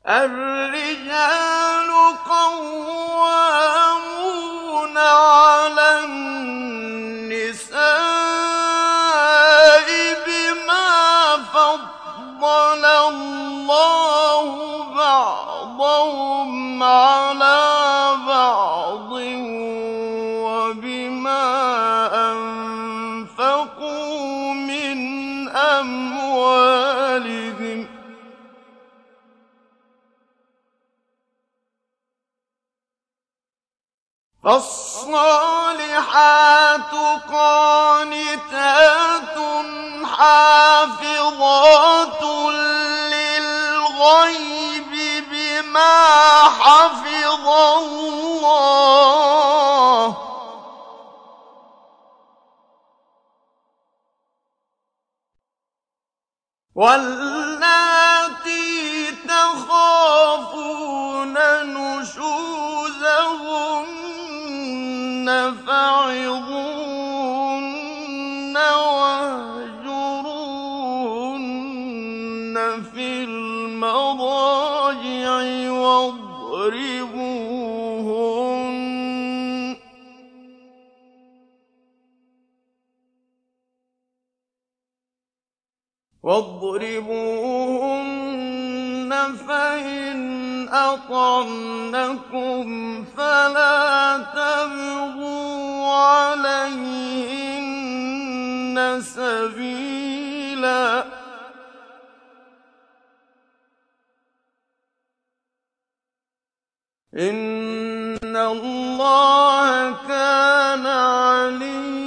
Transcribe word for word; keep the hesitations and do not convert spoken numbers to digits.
الرجال قوامون على النساء بما فضل الله بعضهم على بعض وبما أنفقوا من أموالهم. فالصالحات قانتات حافظات للغيب بما حفظ الله. واللاتي تخافون نشوزهن فعظوهن واهجروهن في المضاجع واضربوهن واضربوهن فإن أطعنكم فلا تبغوا عليهن سبيلا إن الله كان عليما